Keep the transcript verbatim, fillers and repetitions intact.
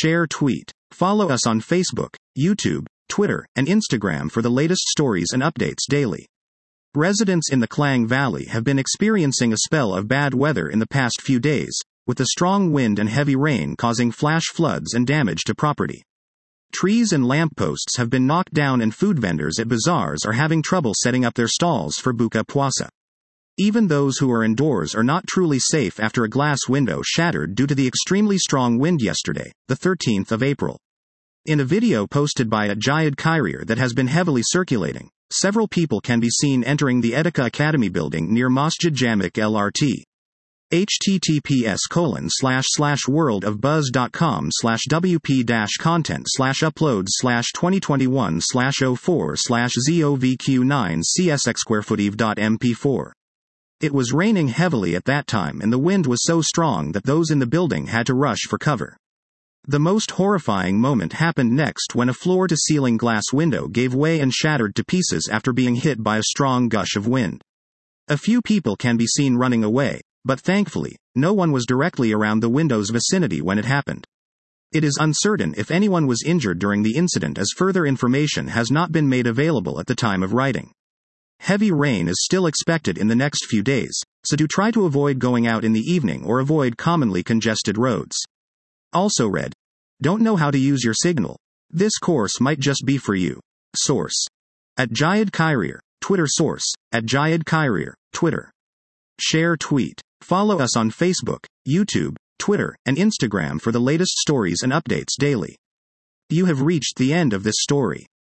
Share tweet. Follow us on Facebook, YouTube, Twitter, and Instagram for the latest stories and updates daily. Residents in the Klang Valley have been experiencing a spell of bad weather in the past few days, with the strong wind and heavy rain causing flash floods and damage to property. Trees and lampposts have been knocked down and food vendors at bazaars are having trouble setting up their stalls for Buka Puasa. Even those who are indoors are not truly safe after a glass window shattered due to the extremely strong wind yesterday, the thirteenth of April. In a video posted by at Jayad Khairir that has been heavily circulating, several people can be seen entering the Etika Academy building near Masjid Jamek L R T. https colon slash slash worldofbuzz.com slash wp dash content slash uploads slash 2021 slash 04 slash zovq9 csx squarefootive.mp4. It was raining heavily at that time and the wind was so strong that those in the building had to rush for cover. The most horrifying moment happened next when a floor-to-ceiling glass window gave way and shattered to pieces after being hit by a strong gush of wind. A few people can be seen running away, but thankfully, no one was directly around the window's vicinity when it happened. It is uncertain if anyone was injured during the incident as further information has not been made available at the time of writing. Heavy rain is still expected in the next few days, so do try to avoid going out in the evening or avoid commonly congested roads. Also read. Don't know how to use your signal? This course might just be for you. Source. At Jayad Khairir, Twitter. Source. At Jayad Khairir, Twitter. Share tweet. Follow us on Facebook, YouTube, Twitter, and Instagram for the latest stories and updates daily. You have reached the end of this story.